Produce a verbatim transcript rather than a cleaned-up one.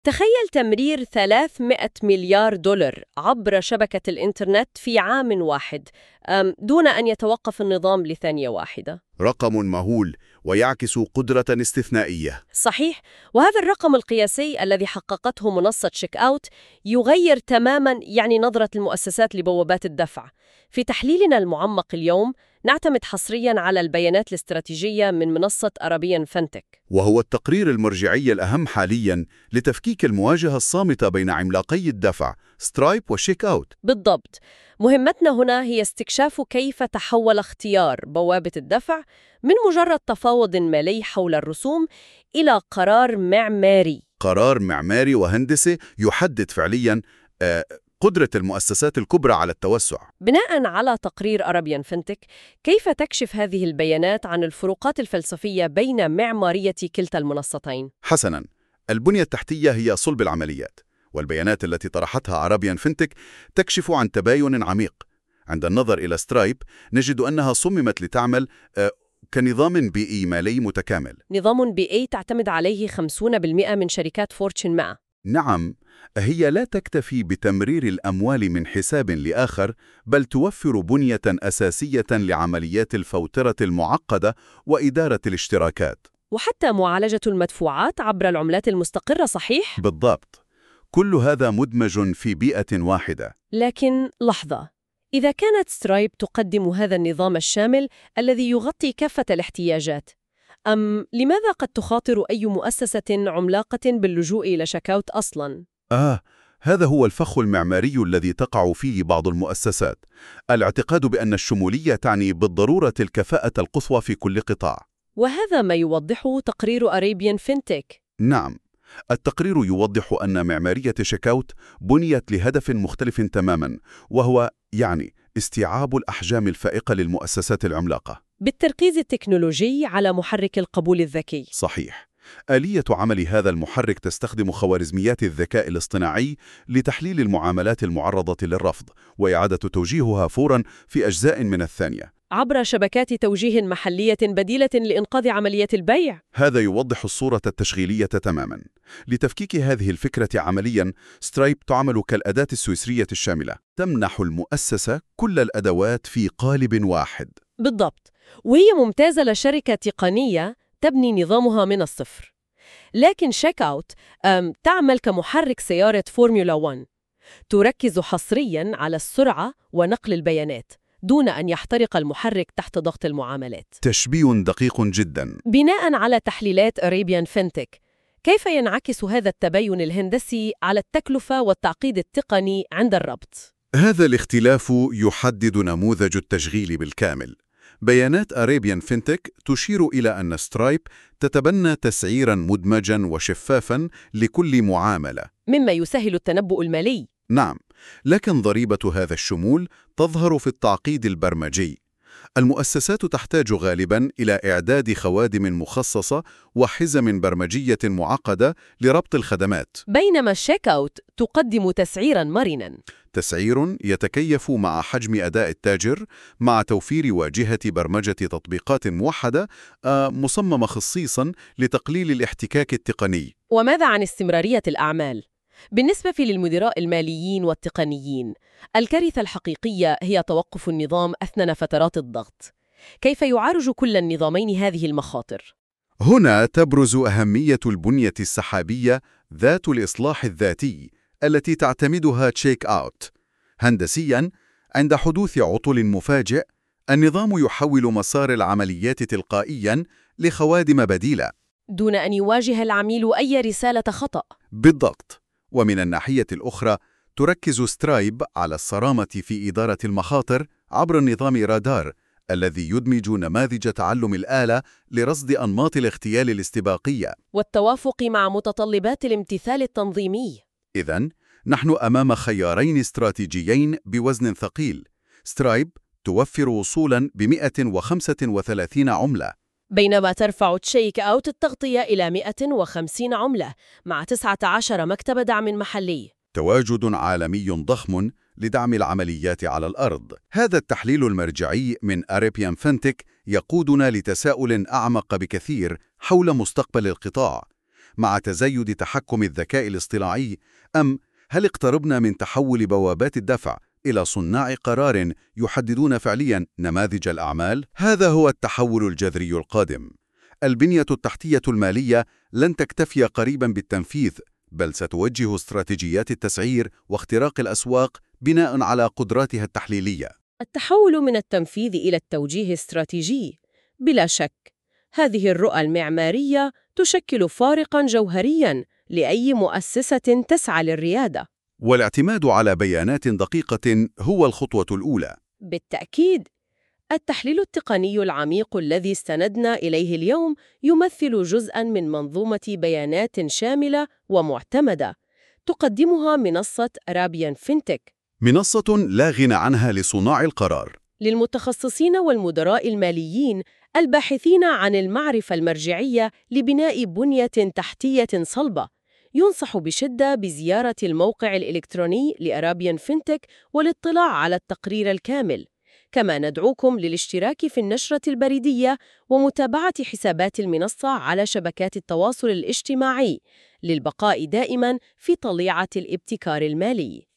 تخيل تمرير ثلاثمائة مليار دولار عبر شبكة الإنترنت في عام واحد أم، دون أن يتوقف النظام لثانية واحدة. رقم مهول ويعكس قدرة استثنائية. صحيح، وهذا الرقم القياسي الذي حققته منصة تشيك أوت يغير تماماً يعني نظرة المؤسسات لبوابات الدفع. في تحليلنا المعمق اليوم نعتمد حصرياً على البيانات الاستراتيجية من منصة أرابيان فينتك، وهو التقرير المرجعي الأهم حالياً لتفكيك المواجهة الصامتة بين عملاقي الدفع سترايب وشيك أوت. بالضبط. مهمتنا هنا هي استكشاف كيف تحول اختيار بوابة الدفع من مجرد تفاوض مالي حول الرسوم إلى قرار معماري. قرار معماري وهندسي يحدد فعلياً آه، قدرة المؤسسات الكبرى على التوسع. بناء على تقرير أرابيان فينتك، كيف تكشف هذه البيانات عن الفروقات الفلسفية بين معمارية كلتا المنصتين؟ حسناً، البنية التحتية هي صلب العمليات، والبيانات التي طرحتها أرابيان فينتك تكشف عن تباين عميق. عند النظر إلى سترايب نجد أنها صممت لتعمل آه، كنظام بيئي مالي متكامل. نظام بيئي تعتمد عليه خمسين بالمئة من شركات فورتشن مئة. نعم، هي لا تكتفي بتمرير الأموال من حساب لآخر، بل توفر بنية أساسية لعمليات الفوترة المعقدة وإدارة الاشتراكات. وحتى معالجة المدفوعات عبر العملات المستقرة، صحيح؟ بالضبط، كل هذا مدمج في بيئة واحدة. لكن لحظة، إذا كانت سترايب تقدم هذا النظام الشامل الذي يغطي كافة الاحتياجات، أم لماذا قد تخاطر أي مؤسسة عملاقة باللجوء إلى شيكاوت أصلاً؟ آه، هذا هو الفخ المعماري الذي تقع فيه بعض المؤسسات، الاعتقاد بأن الشمولية تعني بالضرورة الكفاءة القصوى في كل قطاع. وهذا ما يوضحه تقرير أرابيان فينتك. نعم، التقرير يوضح أن معمارية شيكاوت بنيت لهدف مختلف تماماً، وهو يعني استيعاب الأحجام الفائقة للمؤسسات العملاقة بالتركيز التكنولوجي على محرك القبول الذكي. صحيح. آلية عمل هذا المحرك تستخدم خوارزميات الذكاء الاصطناعي لتحليل المعاملات المعرضة للرفض وإعادة توجيهها فوراً في أجزاء من الثانية عبر شبكات توجيه محلية بديلة لإنقاذ عملية البيع. هذا يوضح الصورة التشغيلية تماماً. لتفكيك هذه الفكرة عملياً، سترايب تعمل كالأداة السويسرية الشاملة، تمنح المؤسسة كل الأدوات في قالب واحد. بالضبط، وهي ممتازة لشركة تقنية تبني نظامها من الصفر. لكن شيك أوت تعمل كمحرك سيارة فورمولا واحد، تركز حصرياً على السرعة ونقل البيانات دون أن يحترق المحرك تحت ضغط المعاملات. تشبيه دقيق جداً. بناء على تحليلات أرابيان فينتك، كيف ينعكس هذا التباين الهندسي على التكلفة والتعقيد التقني عند الربط؟ هذا الاختلاف يحدد نموذج التشغيل بالكامل. بيانات أرابيان فينتك تشير إلى أن سترايب تتبنى تسعيراً مدمجاً وشفافاً لكل معاملة، مما يسهل التنبؤ المالي. نعم، لكن ضريبة هذا الشمول تظهر في التعقيد البرمجي. المؤسسات تحتاج غالباً إلى إعداد خوادم مخصصة وحزم برمجية معقدة لربط الخدمات، بينما شيك أوت تقدم تسعيراً مرناً. تسعير يتكيف مع حجم أداء التاجر، مع توفير واجهة برمجة تطبيقات موحدة آه، مصممة خصيصاً لتقليل الاحتكاك التقني. وماذا عن استمرارية الأعمال؟ بالنسبة للمدراء الماليين والتقنيين، الكارثة الحقيقية هي توقف النظام أثناء فترات الضغط. كيف يعالج كل النظامين هذه المخاطر؟ هنا تبرز أهمية البنية السحابية ذات الإصلاح الذاتي التي تعتمدها تشيك أوت. هندسياً، عند حدوث عطل مفاجئ، النظام يحول مسار العمليات تلقائياً لخوادم بديلة دون أن يواجه العميل أي رسالة خطأ. بالضبط. ومن الناحية الأخرى، تركز سترايب على الصرامة في إدارة المخاطر عبر النظام رادار الذي يدمج نماذج تعلم الآلة لرصد أنماط الاغتيال الاستباقية والتوافق مع متطلبات الامتثال التنظيمي. إذن، نحن أمام خيارين استراتيجيين بوزن ثقيل. سترايب توفر وصولاً ب مئة وخمسة وثلاثين عملة، بينما ترفع تشيك أوت التغطية إلى مئة وخمسين عملة مع تسعة عشر مكتب دعم محلي. تواجد عالمي ضخم لدعم العمليات على الأرض. هذا التحليل المرجعي من أرابيان فينتك يقودنا لتساؤل أعمق بكثير حول مستقبل القطاع. مع تزايد تحكم الذكاء الاصطناعي، أم هل اقتربنا من تحول بوابات الدفع إلى صناع قرار يحددون فعلياً نماذج الأعمال؟ هذا هو التحول الجذري القادم. البنية التحتية المالية لن تكتفي قريباً بالتنفيذ، بل ستوجه استراتيجيات التسعير واختراق الأسواق بناء على قدراتها التحليلية. التحول من التنفيذ إلى التوجيه الاستراتيجي بلا شك. هذه الرؤى المعمارية تشكل فارقاً جوهرياً لأي مؤسسة تسعى للريادة. والاعتماد على بيانات دقيقة هو الخطوة الأولى. بالتأكيد، التحليل التقني العميق الذي استندنا إليه اليوم يمثل جزءاً من منظومة بيانات شاملة ومعتمدة تقدمها منصة أرابيان فينتك، منصة لا غنى عنها لصناع القرار، للمتخصصين والمدراء الماليين الباحثين عن المعرفة المرجعية لبناء بنية تحتية صلبة. ينصح بشدة بزيارة الموقع الإلكتروني لأرابيان فينتك والاطلاع على التقرير الكامل. كما ندعوكم للاشتراك في النشرة البريدية ومتابعة حسابات المنصة على شبكات التواصل الاجتماعي للبقاء دائماً في طليعة الابتكار المالي.